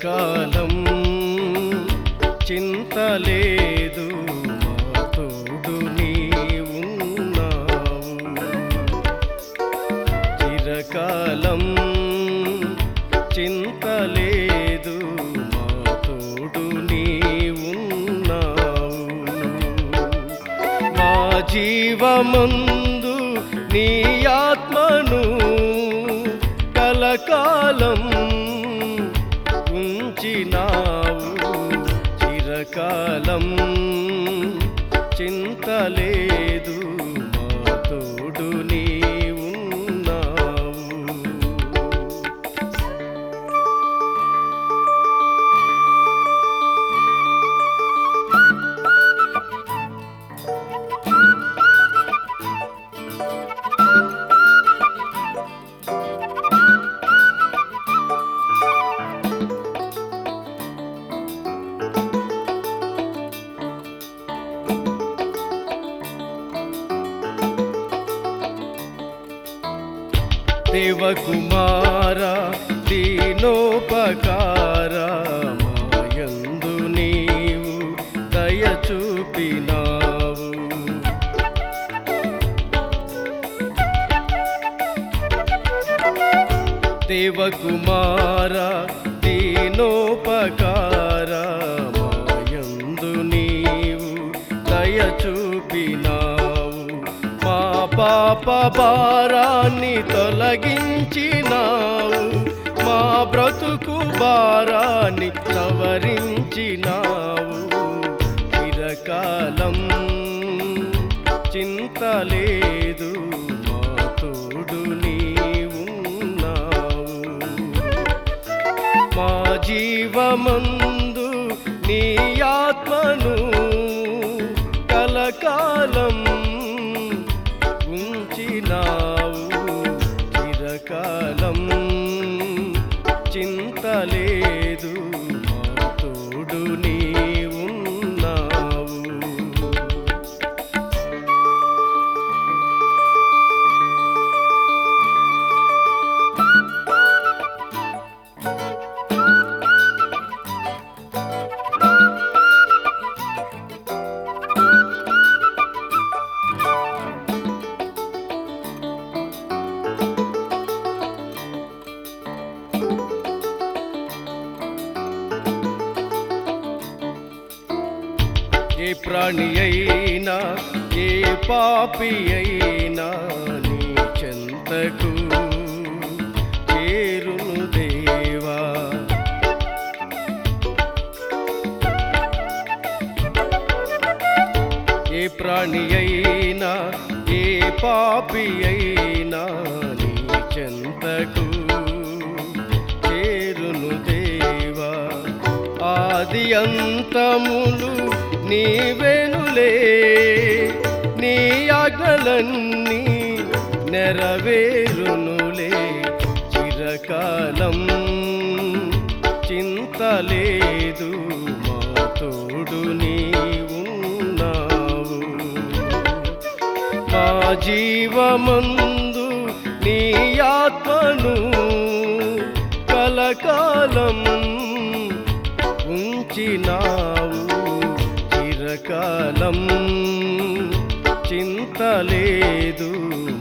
చిరకాలం చింతలేదు మా తోడు నీవున్నావు. చిరకాలం చింతలేదు మా తోడు నీవున్నావు. మా జీవమందు నీ ఆత్మను కలకాలం ఉంచినావు. చిరకాలం చింతలేదు మా తోడు నీవున్నావు. దేవకుమారా దీనోపకారా మాయందు నీవు దయ చూపినావు. దేవకుమారా దీనోపకారా మాయందు నీవు దయ చూపినావు. మా పాప భారాన్ని తొలగించినావు. మా బ్రతుకు భారాన్ని సవరించినావు. చిరకాలం చింతలేదు మా తోడు నీవున్నావు. మా జీవమందు నీ ఆత్మను కలకాలం ఉంచినావు. చిరకాలం చింతలేదు మా తోడు నీవున్నావు. ఏ ప్రాణి అయినా ఏ పాపి అయినా నీ చెంతకు చేరును దేవా. ఏ ప్రాణి అయినా ఏ పాపి అయినా నీ చెంతకు చేరును దేవా. ఆది అంతములు నీవేనులే, నీ ఆజ్ఞలన్నీ నెరవేరునులే. చిరకాలం చింతలేదు మా తోడు నీవున్నావు. మా జీవమందు నీ ఆత్మను కలకాలం ఉంచినావు. చిరకాలం చింతలేదు